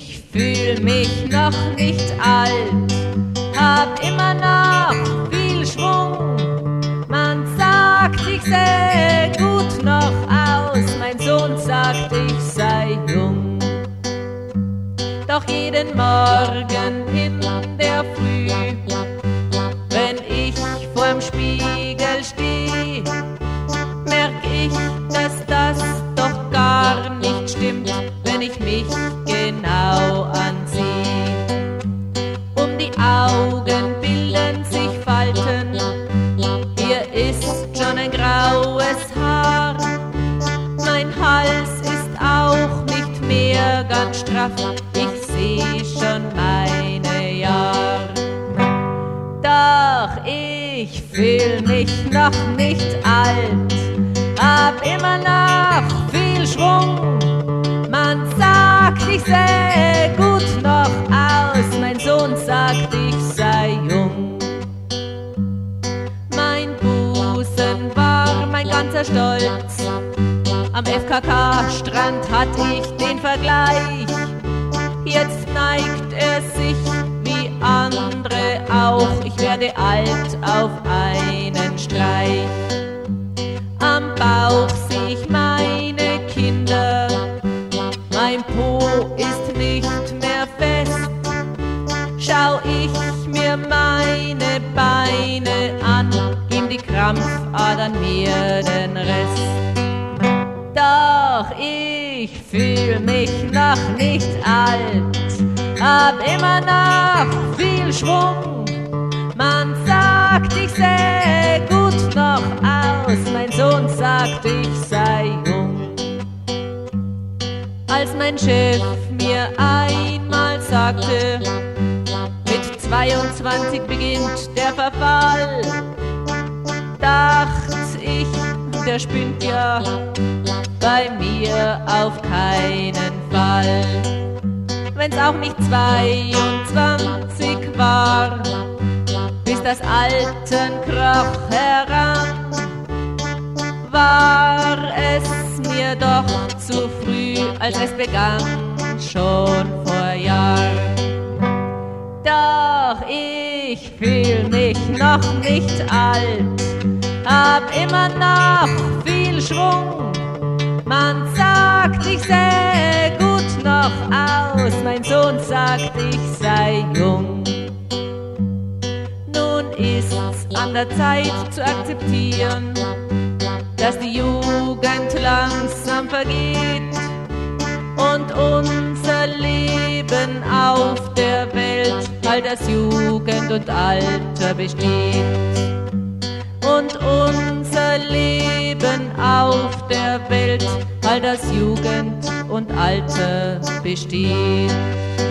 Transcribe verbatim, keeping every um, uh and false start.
ich fühl mich noch nicht alt, hab immer noch viel Schwung. Man sagt, ich sähe gut noch aus, mein Sohn sagt, ich sei jung. Doch jeden Morgen in der Früh, wenn ich vorm Spiegel steh, merk ich, dass das doch gar nicht stimmt, wenn ich mich genau ansehe. Um die Augen bilden sich Falten, hier ist schon ein graues Haar. Mein Hals ist auch nicht mehr ganz straff, ich seh schon meine Jahr. Doch ich fühl mich noch nicht alt, hab immer noch viel Schwung. Man sagt, ich sähe gut noch aus, mein Sohn sagt, ich sei jung. Mein Busen war mein ganzer Stolz, am F K K-Strand hatt ich den Vergleich. Jetzt neigt er sich wie andere auch, ich werde alt auf einen Streich. Am Bauch seh ich meine Kinder, mein Po ist nicht mehr fest. Schau ich mir meine Beine an, geben die Krampfadern mir den Rest. Doch ich fühl mich noch nicht alt, hab immer noch viel Schwung. Man sagt, ich sähe gut noch aus, mein Sohn sagt, ich sei jung. Als mein Chef mir einmal sagte, mit zweiundzwanzig beginnt der Verfall, dacht ich, der spinnt ja, bei mir auf keinen Fall. Wenn's auch nicht zweiundzwanzig war, bis das Alten kroch heran, war es mir doch zu früh, als es begann, schon vor Jahren. Doch ich fühl mich noch nicht alt, hab immer noch viel Schwung. Man sagt, ich sähe gut noch aus, mein Sohn sagt, ich sei jung. Nun ist's an der Zeit zu akzeptieren, dass die Jugend langsam vergeht und unser Leben auf der Welt bald aus Jugend und Alter besteht. Und unser Leben auf der Welt bald aus Jugend und Alter besteht.